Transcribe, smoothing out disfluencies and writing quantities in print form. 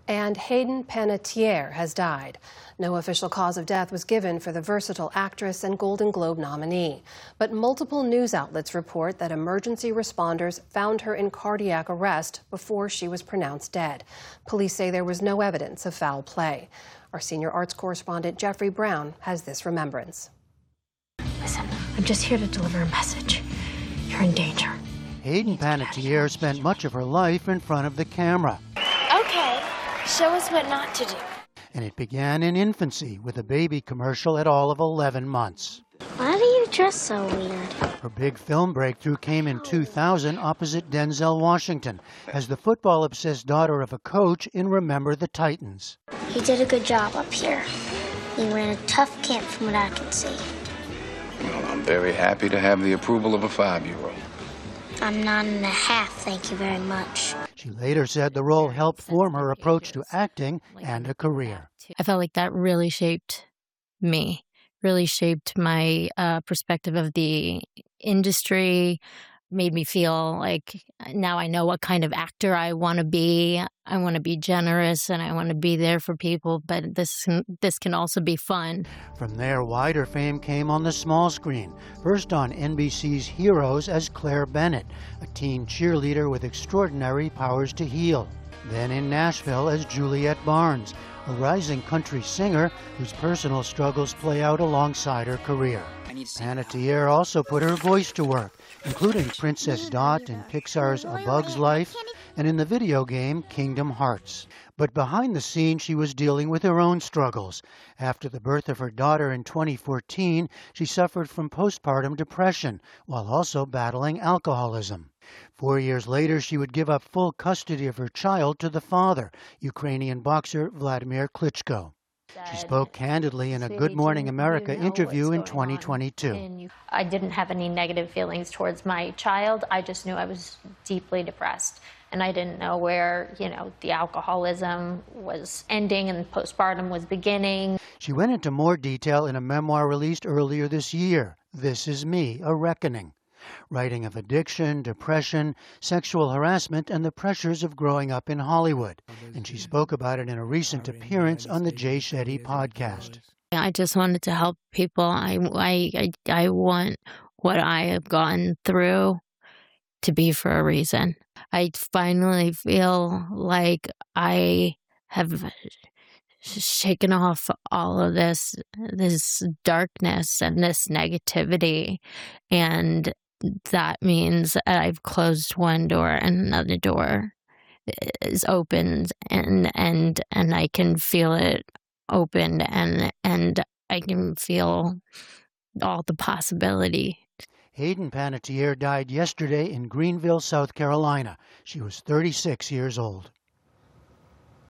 And Hayden Panettiere has died. No official cause of death was given for the versatile actress and Golden Globe nominee. But multiple news outlets report that emergency responders found her in cardiac arrest before she was pronounced dead. Police say there was no evidence of foul play. Our senior arts correspondent Jeffrey Brown has this remembrance. Listen, I'm just here to deliver a message. You're in danger. Hayden Panettiere spent much of her life in front of the camera. Okay, show us what not to do. And it began in infancy with a baby commercial at all of 11 months. Why do you dress so weird? Her big film breakthrough came in 2000 opposite Denzel Washington as the football-obsessed daughter of a coach in Remember the Titans. He did a good job up here. He ran a tough camp from what I can see. Well, I'm very happy to have the approval of a 5-year-old. I'm 9.5, thank you very much. She later said the role helped form her approach to acting and a career. I felt like that really shaped me, really shaped my perspective of the industry, made me feel like now I know what kind of actor I want to be. I want to be generous and I want to be there for people, but this can also be fun. From there, wider fame came on the small screen, first on NBC's Heroes as Claire Bennett, a teen cheerleader with extraordinary powers to heal. Then in Nashville as Juliet Barnes, a rising country singer whose personal struggles play out alongside her career. Panettiere also put her voice to work, including Princess Dot in Pixar's A Bug's Life and in the video game Kingdom Hearts. But behind the scenes, she was dealing with her own struggles. After the birth of her daughter in 2014, she suffered from postpartum depression while also battling alcoholism. 4 years later, she would give up full custody of her child to the father, Ukrainian boxer Vladimir Klitschko. She spoke candidly in a Good Morning America interview in 2022. I didn't have any negative feelings towards my child. I just knew I was deeply depressed. And I didn't know where, the alcoholism was ending and postpartum was beginning. She went into more detail in a memoir released earlier this year, This Is Me, A Reckoning, writing of addiction, depression, sexual harassment, and the pressures of growing up in Hollywood. And she spoke about it in a recent appearance on the Jay Shetty podcast. I just wanted to help people. I want what I have gone through to be for a reason. I finally feel like I have shaken off all of this darkness and this negativity, and that means that I've closed one door and another door is opened, and I can feel it open, and I can feel all the possibility. Hayden Panettiere died yesterday in Greenville, South Carolina. She was 36 years old.